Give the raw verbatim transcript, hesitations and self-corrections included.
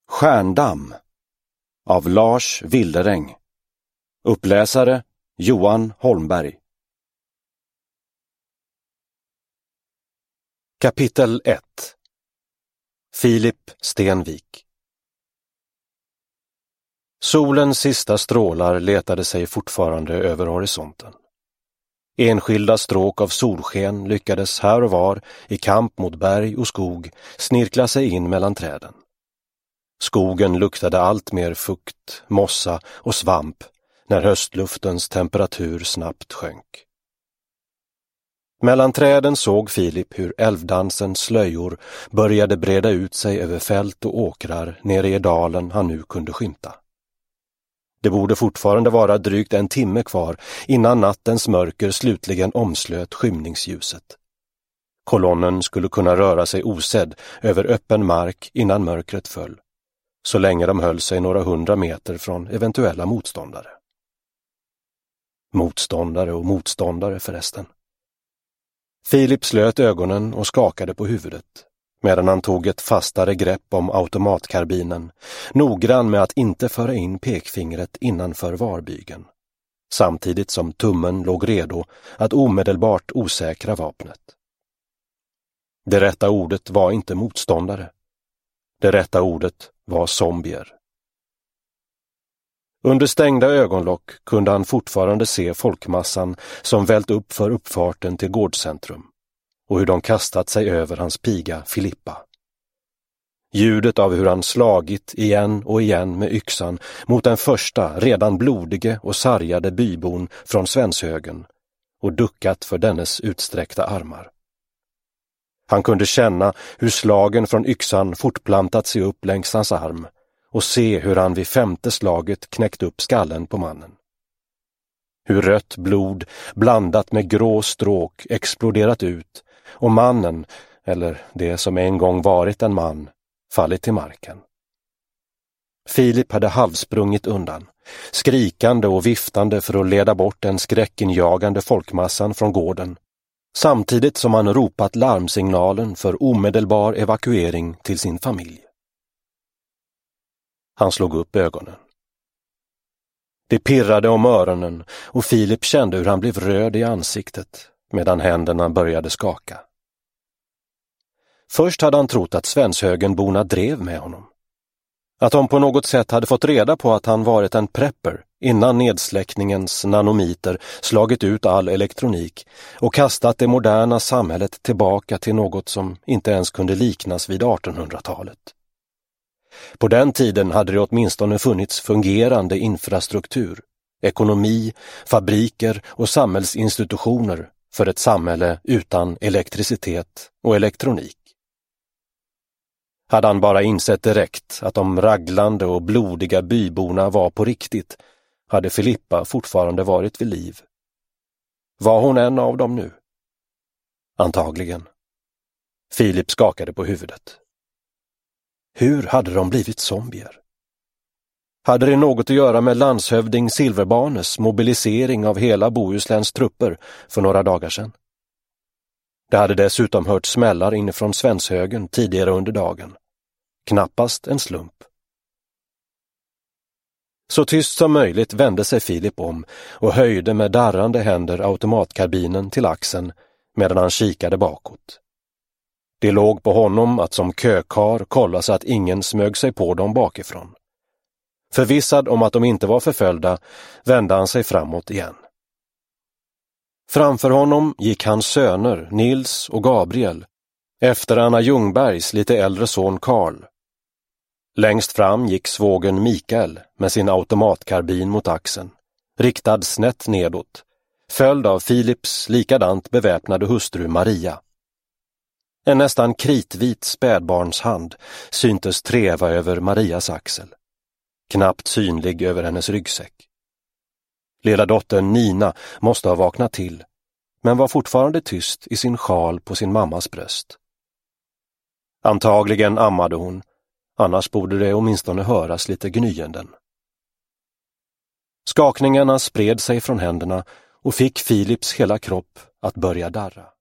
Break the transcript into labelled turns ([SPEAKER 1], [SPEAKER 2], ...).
[SPEAKER 1] Stjärndamm av Lars Wilderäng. Uppläsare Johan Holmberg. Kapitel ett. Filip Stenvik. Solens sista strålar letade sig fortfarande över horisonten. Enskilda stråk av solsken lyckades här och var i kamp mot berg och skog snirkla sig in mellan träden. Skogen luktade allt mer fukt, mossa och svamp när höstluftens temperatur snabbt sjönk. Mellan träden såg Filip hur älvdansens slöjor började breda ut sig över fält och åkrar nere i dalen han nu kunde skymta. Det borde fortfarande vara drygt en timme kvar innan nattens mörker slutligen omslöt skymningsljuset. Kolonnen skulle kunna röra sig osedd över öppen mark innan mörkret föll, så länge de höll sig några hundra meter från eventuella motståndare. Motståndare och motståndare förresten. Filip slöt ögonen och skakade på huvudet, medan han tog ett fastare grepp om automatkarbinen, noggrann med att inte föra in pekfingret innanför varbygeln, samtidigt som tummen låg redo att omedelbart osäkra vapnet. Det rätta ordet var inte motståndare. Det rätta ordet var zombier. Under stängda ögonlock kunde han fortfarande se folkmassan som vält upp för uppfarten till gårdscentrum och hur de kastat sig över hans piga Filippa. Ljudet av hur han slagit igen och igen med yxan mot den första redan blodige och sargade bybon från Svenshögen och duckat för dennes utsträckta armar. Han kunde känna hur slagen från yxan fortplantat sig upp längs hans arm och se hur han vid femte slaget knäckt upp skallen på mannen. Hur rött blod blandat med grå stråk exploderat ut och mannen, eller det som en gång varit en man, fallit till marken. Filip hade halvsprungit undan, skrikande och viftande för att leda bort den skräckinjagande folkmassan från gården, samtidigt som han ropat larmsignalen för omedelbar evakuering till sin familj. Han slog upp ögonen. Det pirrade om öronen och Filip kände hur han blev röd i ansiktet medan händerna började skaka. Först hade han trott att Svenshögenborna drev med honom. Att de på något sätt hade fått reda på att han varit en prepper innan nedsläckningens nanomiter slagit ut all elektronik och kastat det moderna samhället tillbaka till något som inte ens kunde liknas vid artonhundratalet. På den tiden hade det åtminstone funnits fungerande infrastruktur, ekonomi, fabriker och samhällsinstitutioner för ett samhälle utan elektricitet och elektronik. Hade han bara insett direkt att de raglande och blodiga byborna var på riktigt, hade Filippa fortfarande varit vid liv. Var hon en av dem nu? Antagligen. Filip skakade på huvudet. Hur hade de blivit zombier? Hade det något att göra med landshövding Silverbarnes mobilisering av hela Bohusläns trupper för några dagar sedan? Det hade dessutom hört smällar inifrån Svenshögen tidigare under dagen. Knappast en slump. Så tyst som möjligt vände sig Filip om och höjde med darrande händer automatkarbinen till axeln medan han kikade bakåt. Det låg på honom att som kökar kolla så att ingen smög sig på dem bakifrån. Förvissad om att de inte var förföljda vände han sig framåt igen. Framför honom gick hans söner Nils och Gabriel, efter Anna Ljungbergs lite äldre son Karl. Längst fram gick svågen Mikael med sin automatkarbin mot axeln, riktad snett nedåt, följd av Filips likadant beväpnade hustru Maria. En nästan kritvit spädbarnshand syntes treva över Marias axel, knappt synlig över hennes ryggsäck. Lilla dottern Nina måste ha vaknat till, men var fortfarande tyst i sin sjal på sin mammas bröst. Antagligen ammade hon, annars borde det åtminstone höras lite gnyenden. Skakningarna spred sig från händerna och fick Filips hela kropp att börja darra.